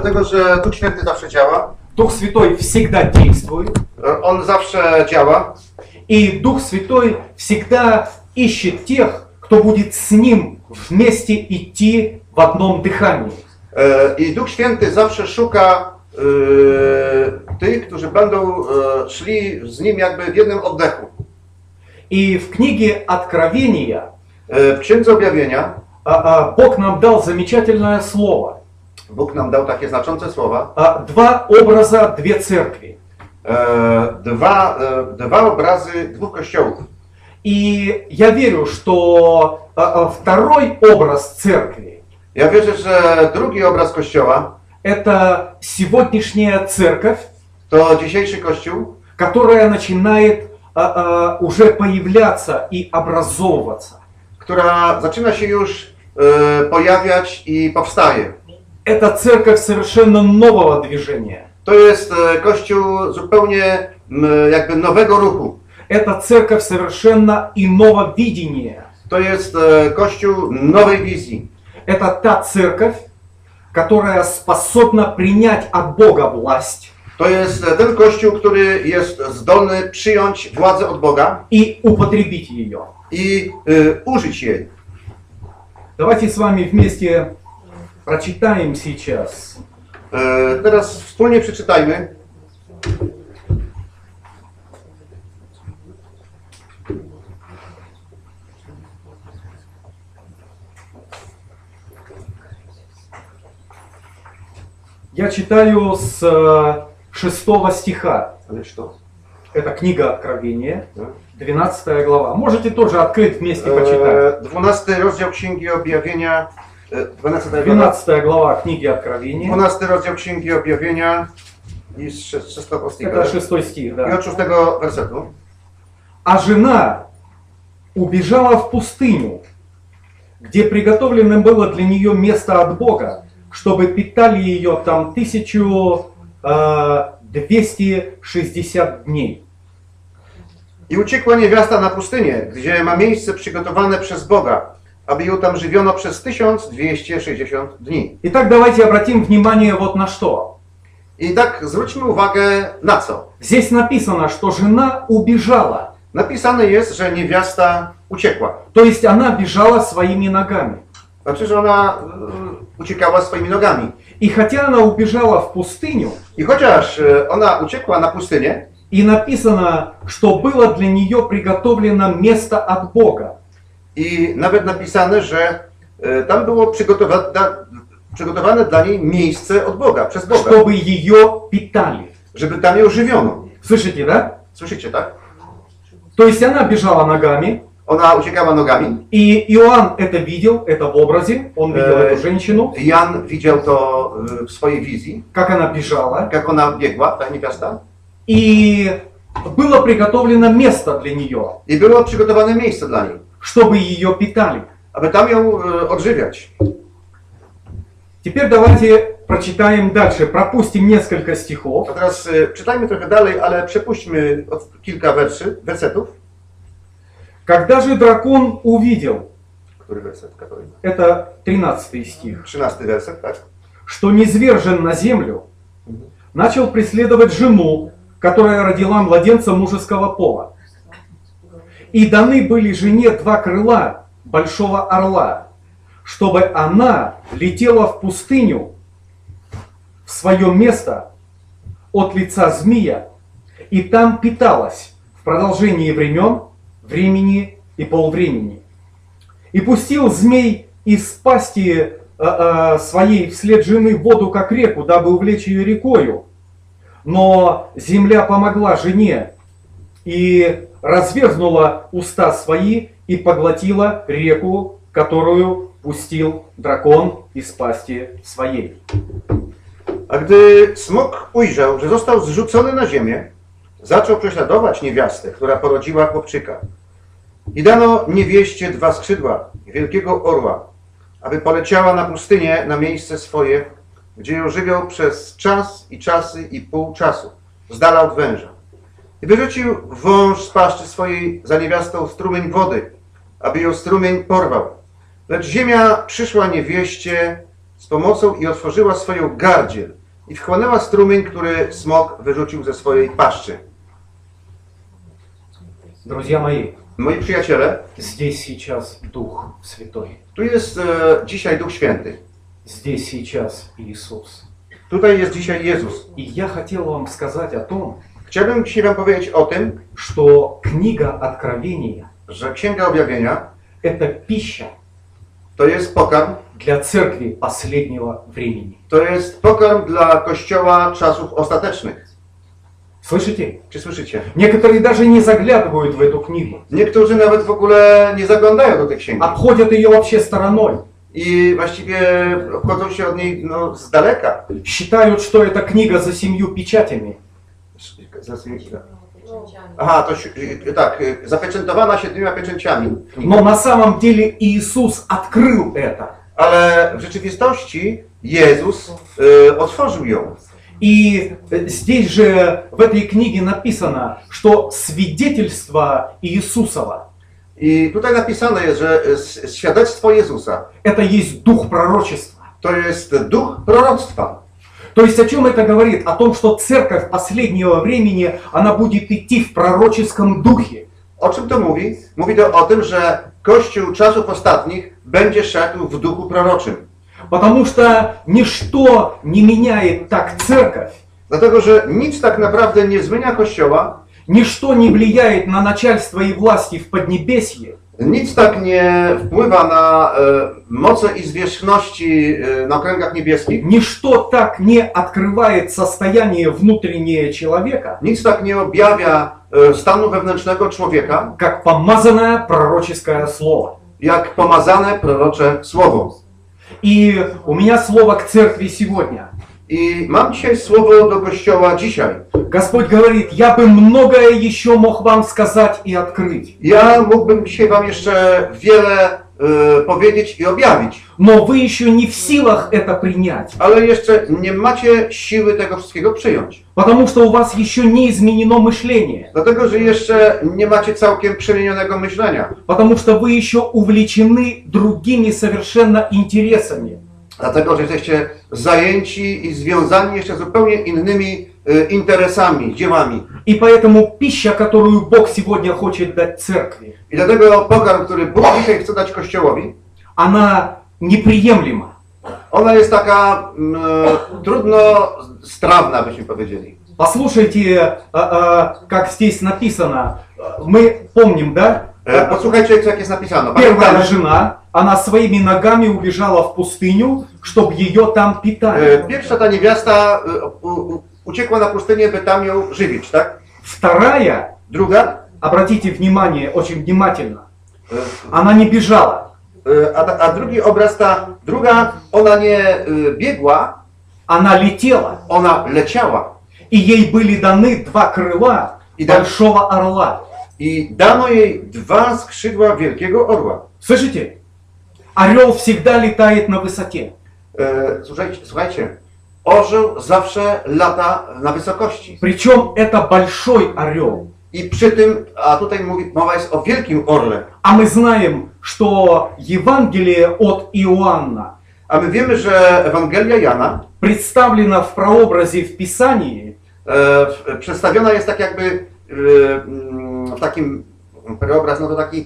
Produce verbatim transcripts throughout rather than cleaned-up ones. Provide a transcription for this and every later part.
dlatego że Duch Święty zawsze działa. Дух Святой всегда действует. On zawsze działa. И Дух Святой всегда ищет тех, кто будет с Ним вместе идти в одном дыхании. I Duch Święty zawsze szuka e, tych, którzy będą e, szli z Nim jakby w jednym oddechu. И в книге Откровения E, w Księdze Objawienia а, а, Бог нам дал замечательное слово. Bóg nam dał takie znaczące słowa. А, Два образа, две церкви. E, dwa, e, dwa obrazy dwóch kościołów. И я верю, что а, а, второй образ церкви Ja wierzę, że drugi obraz kościoła это сегодняшняя церковь, to dzisiejszy kościół, которая начинает а, а, уже появляться и образовываться. która zaczyna się już e, pojawiać i powstaje. Это церковь совершенно нового движения. To jest e, kościół zupełnie m, jakby nowego ruchu. Это церковь совершенно иного видения. To jest e, kościół nowej wizji. Это та церковь, которая способна принять от Бога власть To jest e, ten kościół, który jest zdolny przyjąć władzę od Boga и употребить ее. i e, użyć jej. Давайте с вами вместе прочитаем сейчас E, teraz wspólnie przeczytajmy Я читаю с э, шестого стиха. Ale что? Это книга Откровения, двенадцатая глава. Можете тоже открыть вместе E, почитать. dwunasty rozdział Księgi Objawienia. e, dwunasta glava. двенадцатая глава книги Откровения. dwunasty rozdział Księgi Objawienia i z szóstego Это шестой стих, I да. od szóstego wersetu. А жена убежала в пустыню, где приготовлено было для нее место от Бога, чтобы питали ее там тысячу двести шестьдесят дней. I uciekła niewiasta na pustynię, gdzie ma miejsce przygotowane przez Boga, aby ją tam żywiono przez tysiąc dwieście sześćdziesiąt dni. Итак, давайте обратим внимание вот на что. I tak zwróćmy uwagę na co. Здесь написано, что жена убежала. Napisane jest, że niewiasta uciekła. То есть она бежала своими ногами. Znaczy, że ona e, uciekała swoimi nogami. И хотя она убежала в пустыню, I chociaż e, ona uciekła na pustynię, и написано, что было для нее приготовлено место от Бога, i nawet napisane, że e, tam było przygotowane, przygotowane dla niej miejsce od Boga, przez Boga, чтобы ее питали. żeby tam ją żywiono. Слышите, да? Słyszycie, tak? То есть она бежала ногами, Ona uciekała nogami. и Иоанн это видел, это в образе, он видел Э, эту женщину, Jan widział to e, w swojej wizji, как она бежала, jak ona biegła, ta niewiasta. и было приготовлено место для нее, I było przygotowane miejsce dla niej, чтобы ее питали. aby tam ją e, odżywiać. Теперь давайте прочитаем дальше, пропустим несколько стихов. A teraz e, czytajmy trochę dalej, ale przepuśćmy od kilka werszy, wersetów. Когда же дракон увидел, Który werset, Katarzyna? это тринадцатый стих, Trzynasty werset, tak? что низвержен на землю, начал преследовать жену, которая родила младенца мужеского пола. И даны были жене два крыла большого орла, чтобы она летела в пустыню, в свое место от лица змея, и там питалась в продолжении времен, времени и полвремени. И пустил змей из пасти а, а, своей вслед жены воду, как реку, дабы увлечь ее рекою. Но земля помогла жене и разверзнула уста свои и поглотила реку, которую пустил дракон из пасти своей. A gdy smok ujrzał, że został zrzucony na ziemię, zaczął prześladować niewiastę, która porodziła chłopczyka. I dano niewieście dwa skrzydła wielkiego orła, aby poleciała na pustynię na miejsce swoje, gdzie ją żywią przez czas i czasy i pół czasu, z dala od węża. I wyrzucił wąż z paszczy swojej za niewiastą strumień wody, aby ją strumień porwał. Lecz ziemia przyszła niewieście z pomocą i otworzyła swoją gardziel i wchłonęła strumień, który smok wyrzucił ze swojej paszczy. Друзья мои, Moi przyjaciele, здесь сейчас Дух Святой. tu jest e, dzisiaj Duch Święty. Здесь сейчас Иисус. Tutaj jest dzisiaj Jezus. И я хотел вам сказать о том, Chciałbym dzisiaj wam powiedzieć o tym, что книга Откровения że Księga Objawienia – это пища to jest pokarm, для церкви последнего времени. to jest pokarm dla Kościoła czasów ostatecznych. Слышите? Czy słyszycie? Некоторые даже не заглядывают в эту книгу, Niektórzy nawet w ogóle nie zaglądają do tej księgi обходят ее вообще стороной. i właściwie obchodzą się od niej no, z daleka. Считают, что это книга за семью печатями. Aha, to si- tak, zapieczętowana siedmioma pieczęciami. Но на самом деле Иисус открыл это. Ale w rzeczywistości Jezus y, otworzył ją. И здесь же в этой книге написано, что свидетельство Иисусова I tutaj napisane jest, że s- świadectwo Jezusa это есть дух пророчества. to jest duch proroctwa. То есть о чем это говорит? О том, что церковь последнего времени, она будет идти в пророческом духе. O czym to mówi? Mówi to o tym, że Kościół czasów ostatnich będzie szedł w duchu proroczym. Потому что ничто не меняет так церковь, Dlatego, że nic tak naprawdę nie zmienia Kościoła, ничто не влияет на начальство и власти в Поднебесье, nic tak nie wpływa na e, moce i zwierzchności e, na okręgach niebieskich, ничто так не открывает состояние внутреннего человека, nic tak nie objawia e, stanu wewnętrznego człowieka, как помазанное пророческое слово. jak pomazane prorocze słowo. И у меня слово к церкви сегодня. I mam dzisiaj słowo do Kościoła dzisiaj. Господь говорит, я бы многое еще мог вам сказать и открыть. Ja mógłbym dzisiaj wam jeszcze wiele e, powiedzieć i objawić, Но вы еще не в силах это принять. ale jeszcze nie macie siły tego wszystkiego przyjąć. Потому что у вас еще не изменено мышление. Dlatego, że jeszcze nie macie całkiem przemienionego myślenia. Потому что вы еще увлечены другими совершенно интересами. Dlatego, że jesteście zajęci i związani jeszcze zupełnie innymi e, interesami, dziełami. И поэтому пища, которую Бог сегодня хочет дать церкви, I dlatego pokarm, który Bóg dzisiaj chce dać Kościołowi, она неприемлема. ona jest taka mm, trudno strawna, byśmy powiedzieli. Послушайте, а, а, как здесь написано. Мы помним, да? E, Posłuchajcie, jak jest napisano. Первая Pamiętamy, жена, она своими ногами убежала в пустыню, чтобы ее там питали. e, pierwsza ta niewiasta e, u, u, uciekła na pustynię, by tam ją żywić, tak? Вторая, Druga, обратите внимание очень внимательно, e, она не бежала, e, a, ta- a drugi obraz, ta druga, ona nie e, biegła, она летела. ona leciała. И ей были даны два крыла И да- большого орла. I dano jej dwa skrzydła wielkiego orła. Слышите? Орел всегда летает на высоте. E, słuchajcie, słuchajcie, orzeł zawsze lata na wysokości. Причем это большой орел. I przy tym, a tutaj mówi, mowa jest o wielkim orle. А мы знаем, что Евангелие от Иоанна A my wiemy, że Ewangelia Jana представлена в прообразе в Писании e, w- przedstawiona jest tak jakby e, mm, w takim preobraz, no to taki,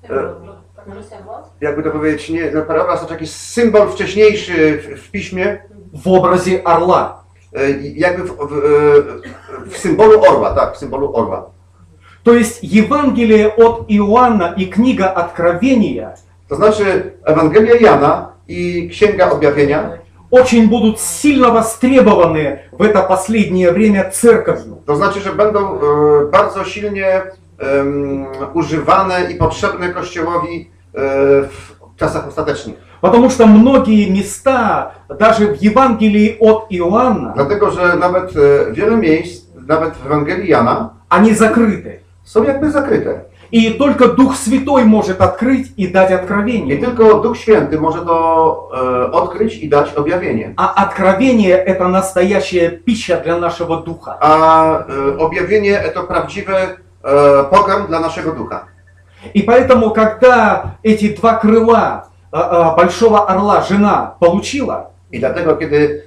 jakby to powiedzieć, nie, no preobraz to taki symbol wcześniejszy w, w piśmie, в образе орла. e, jakby w, w, e, w symbolu orła, tak, w symbolu orła. То есть Евангелие от Иоанна и книга Откровения To znaczy Ewangelia Jana i Księga Objawienia очень будут сильно востребованы в это последнее время церковью. to znaczy, że będą e, bardzo silnie em, używane i potrzebne Kościołowi e, w czasach ostatecznych. Потому что многие места, даже в Евангелии от Иоанна, Dlatego, że nawet e, wiele miejsc, nawet w Ewangelii Jana, они закрыты. są jakby zakryte. И только Дух Святой может открыть и дать I откровение. tylko Duch Święty może to e, odkryć i dać objawienie. А откровение – это настоящая пища для нашего духа. A e, objawienie to prawdziwy e, pokarm dla naszego ducha. И поэтому, когда эти два крыла а, а, большого орла жена получила, I dlatego, kiedy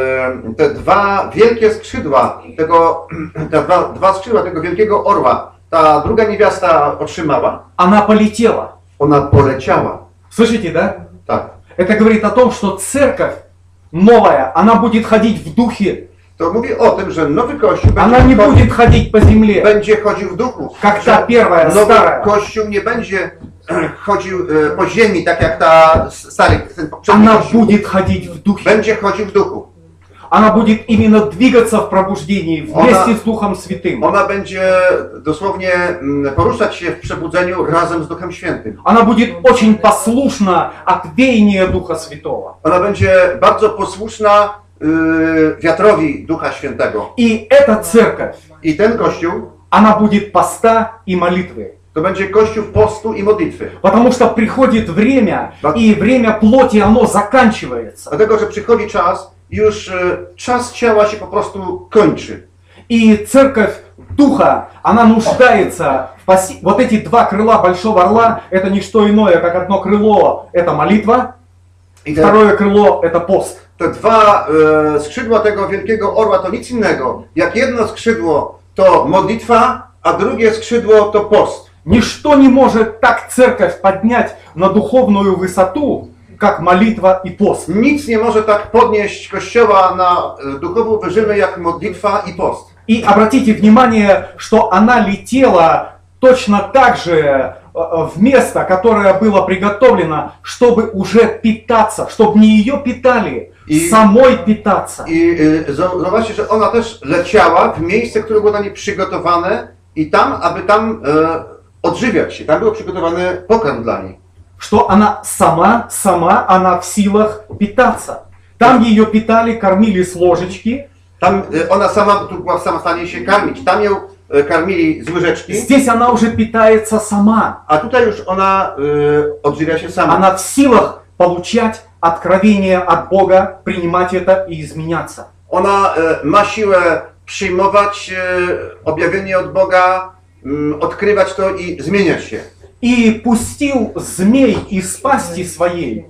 e, te dwa wielkie skrzydła, tego, te dwa, dwa skrzydła tego wielkiego orła, ta druga niewiasta otrzymała, она полетела. ona poleciała. Слышите, да? Tak. Это говорит о том, что церковь новая, она будет ходить в духе. To mówi o tym, że nowy Kościół Она не będzie, будет ходить по земле. będzie chodził w duchu. Jak ta Że pierwsza, nowy stara. Kościół nie będzie chodził e, po ziemi, tak jak ta stary, ten poprzedni Она Kościół. будет ходить в духе. Będzie chodził w duchu. Она будет именно двигаться в пробуждении вместе Она- с Духом Святым. Ona będzie dosłownie mm, poruszać się w przebudzeniu razem z Duchem Świętym. Она будет очень послушна от веяния Духа Святого. Ona będzie bardzo posłuszna y, wiatrowi Ducha Świętego. И эта церковь, I ten Kościół она будет поста и молитвы. to będzie Kościół postu i modlitwy. Потому что приходит время, Да. и время плоти, оно заканчивается. Dlatego, że przychodzi czas i już y, czas ciała się po prostu kończy. И церковь Духа, она нуждается в посе... Вот эти два крыла Большого Орла, это не что иное, как одно крыло, это молитва, I te, второе крыло, это пост. te dwa y, skrzydła tego wielkiego orła to nic innego. Jak jedno skrzydło to modlitwa, a drugie skrzydło to post. Ничто не может так церковь поднять на духовную высоту, как молитва и пост. Nic nie może tak podnieść Kościoła na y, duchową wyżynę jak modlitwa i post. И обратите внимание, что она летела точно так же э, э, в место, которое было приготовлено, чтобы уже питаться, чтобы не ее питали, И- самой питаться. I y, zau- zauważcie, że ona też leciała w miejsce, które było dla niej przygotowane i tam, aby tam e, odżywiać się. Tam był przygotowany pokarm dla niej. Что она сама, сама, она в силах питаться. Там ее питали, кормили с ложечки. Tam y, ona sama tu była w samym stanie się karmić. Tam ją e, karmili z łyżeczki, Здесь она уже питается сама. a tutaj już ona y, odżywia się sama. Она в силах получать откровение от Бога, принимать это и изменяться. Ona e, ma siłę przyjmować e, objawienie od Boga, mm, odkrywać to i zmieniać się. И пустил змей из пасти своей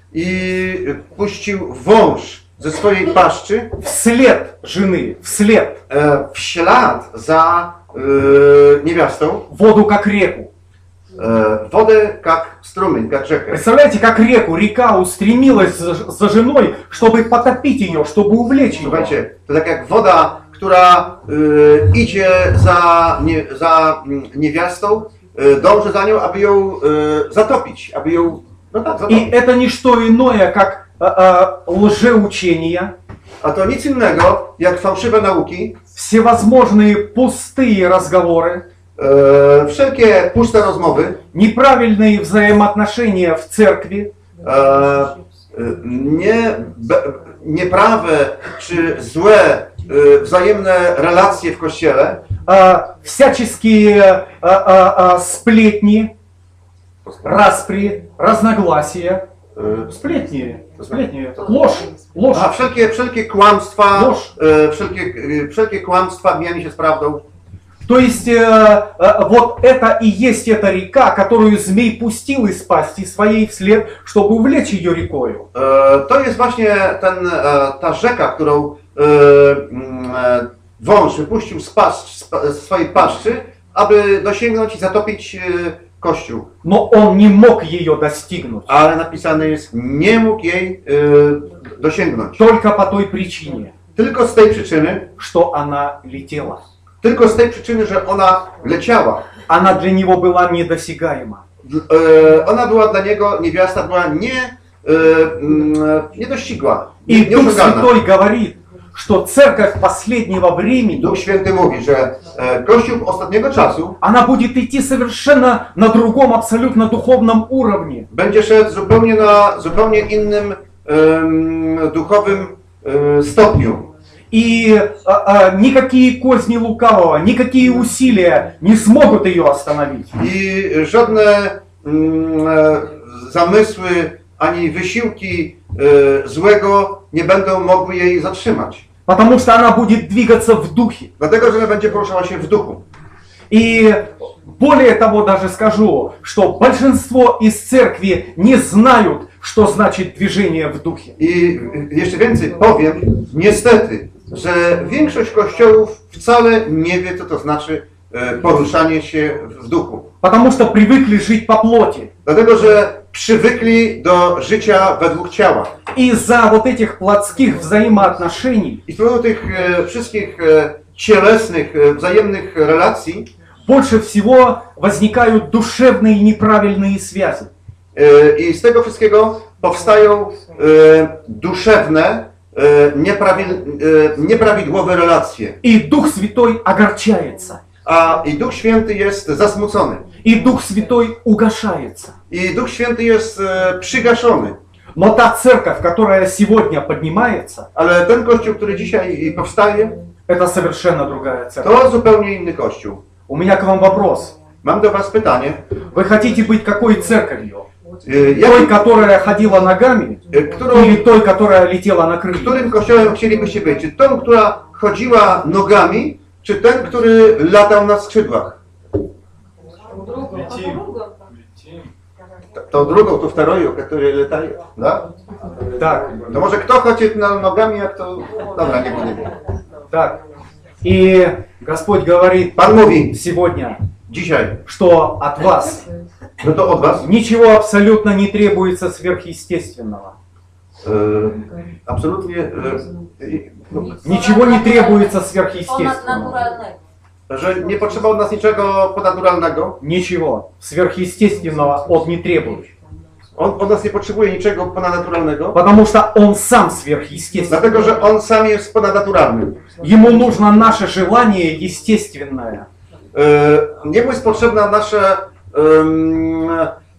I puścił wąż ze swojej paszczy вслед жены, вслед, e, w ślad za e, niewiastą воду как реку. e, wodę jak strumień, jak rzekę. Представляете, как реку, река устремилась за, за женой, чтобы потопить ее, чтобы увлечь ее. Słuchajcie, to tak jak woda, która e, idzie za, nie, za mm, niewiastą, e, dąży za nią, aby ją e, zatopić, aby ją, no tak, И zatopić. это не что иное, как а, а, лжеучения, A to nic innego, jak fałszywe nauki, всевозможные пустые разговоры, e, wszelkie puste rozmowy, неправильные взаимоотношения в церкви, e, e, nie, be, nieprawe czy złe e, wzajemne relacje w Kościele, а, всяческие а, а, а, сплетни, распри, разногласия, e, сплетни, сплетни, ложь, ложь. a wszelkie, wszelkie kłamstwa, Ложь. e, wszelkie, e, wszelkie kłamstwa, mijanie się z prawdą. То есть э, э, вот это и есть эта река, которую змей пустил из пасти своей вслед, чтобы увлечь ее рекою. E, to jest właśnie ten, e, ta rzeka, którą e, mm, e, wąż wypuścił z, pas, z, pa- z swojej paszczy, aby dosięgnąć i zatopić e, Kościół. Но он не мог ее достигнуть. Ale napisane jest, nie mógł jej e, dosięgnąć. Только по той причине, Tylko z tej przyczyny, что она летела. tylko z tej przyczyny, że ona leciała. Она для него была недосягаема. D- e, ona była dla niego, niewiasta była nie, e, mm, niedościgła, И nie, Дух nieosiągalna. Святой говорит, что церковь последнего времени, Duch Święty mówi, że e, Kościół ostatniego czasu она будет идти совершенно на другом, абсолютно духовном уровне. będzie szedł zupełnie na zupełnie innym em, duchowym e, stopniu. И а, а, никакие козни лукавого, никакие усилия не смогут ее остановить. I żadne mm, e, zamysły ani wysiłki e, złego nie będą mogły jej zatrzymać. Потому что она будет двигаться в духе. Dlatego, że ona będzie poruszała się w duchu. И более того даже скажу, что большинство из церкви не знают, что значит движение в духе. I jeszcze więcej powiem, niestety, że większość kościołów wcale nie wie, co to znaczy e, poruszanie się w duchu. Потому что привыкли жить по плоти. Dlatego, że przywykli do życia według ciała. И из-за вот этих плотских взаимоотношений I z powodu tych e, wszystkich e, cielesnych, e, wzajemnych relacji больше всего возникают душевные и неправильные связи. e, i z tego wszystkiego powstają e, duszewne, e, nieprawil, e, nieprawidłowe relacje. И Дух Святой огорчается. A i Duch Święty jest zasmucony. И Дух Святой угошается. I Duch Święty jest e, przygaszony. Но та церковь, которая сегодня поднимается, Ale ten kościół, który dzisiaj powstaje, это совершенно другая церковь. to zupełnie inny kościół. У меня к вам вопрос. Mam do was pytanie. Вы хотите быть какой церковью? E, Той, jak, которая ходила ногами? e, którą, Или той, которая летела на крыльях? którym kościołem chcielibyście być? Czy tą, która chodziła nogami, czy ten, który latał na skrzydłach? To drugą, to вторую, który lataje. Da? Так, To może kto chodzi na nogami, jak to... Dobra, nie będę. так. И Господь говорит Pan mówi сегодня, dzisiaj, что от вас no to od was ничего абсолютно не требуется сверхъестественного. e, absolutnie e, no, Ничего не требуется сверхъестественного. Понаднатуральне. że nie potrzeba od nas niczego ponadnaturalnego. Ничего сверхъестественного Он не требует. On od nas nie potrzebuje niczego ponadnaturalnego, Потому что Он сам сверхъестественный. dlatego że on sam jest ponadnaturalny. Ему нужно наше желание естественное. E, Jemu jest potrzebna nasze em,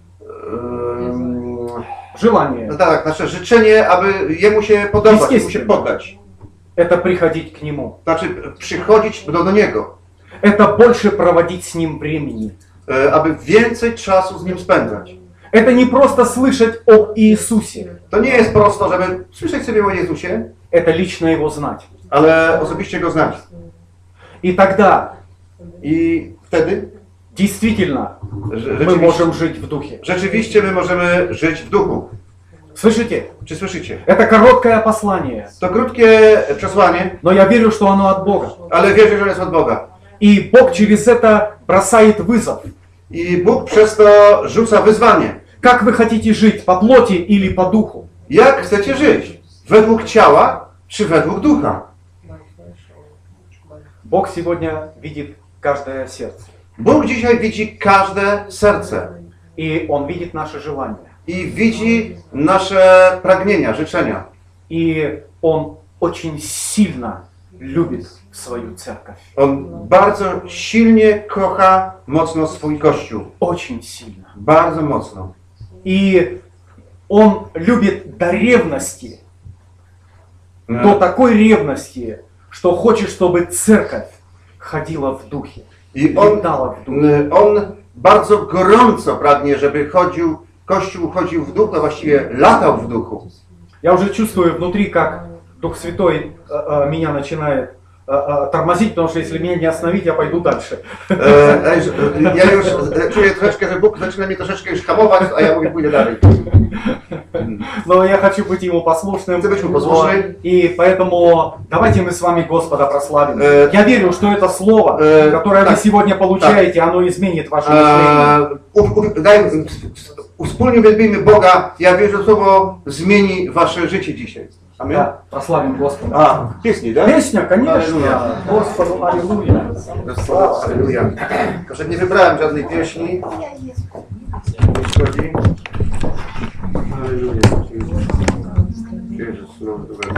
em, Желание. no tak, nasze życzenie, aby jemu się podobać, jemu się poddać. Это приходить к Нему. Znaczy przychodzić do, do niego, Это больше проводить с Ним времени. e, aby więcej czasu z nim spędzać. Это не просто слышать об Иисусе. To nie jest prosto, żeby słyszeć sobie o Jezusie, Это lично Его знать. ale osobiście go znać. И тогда I wtedy действительно że- мы rzeczywiście, можем жить в Духе. rzeczywiście my możemy żyć w duchu. Слышите? Czy słyszycie? Это короткое послание. To krótkie przesłanie, Но я верю, что оно от Бога. ale wierzę, że jest od Boga. И Бог через это бросает вызов. I Bóg przez to rzuca wyzwanie. Как вы хотите жить, по плоти или по духу? Jak chcecie żyć? Według ciała czy według ducha? Бог сегодня видит каждое сердце. Bóg dzisiaj widzi każde serce И Он видит наши желания. i widzi nasze pragnienia, życzenia. И Он очень сильно любит свою церковь. On bardzo silnie kocha mocno swój Kościół. Очень сильно. Bardzo mocno. И Он любит до ревности. E, До такой ревности, что хочет, чтобы церковь ходила в духе. I on, Летала в духе. n- on bardzo gorąco pragnie, żeby chodził, Kościół chodził w duchu, a właściwie latał w duchu. Я уже чувствую внутри, как Дух Святой э, э, меня начинает э, э, тормозить, потому что если меня не остановить, я pойду дальше. E, e, że- ja już e, czuję troszeczkę, że Bóg zaczyna mnie troszeczkę już hamować, a ja mówię, pójdę dalej. Но я хочу быть Ему послушным. Chcę być mu posłuszny. И поэтому давайте мы с вами Господа прославим. Э, Я верю, что это слово, э, которое вы так, сегодня получаете, оно изменит ваше мышление. E, u, u, daj, u, wspólnie uwielbimy Boga. Ja wierzę, że słowo zmieni wasze życie dzisiaj. Amen. Да, прославим Господа. A, pieśni, tak? Песня, конечно. Аллилуйя. Господу, аллилуйя. Aleluja. Proszę, nie wybrałem żadnej pieśni. Jeśli chodzi. Aleluja. Jezus, no, dobra.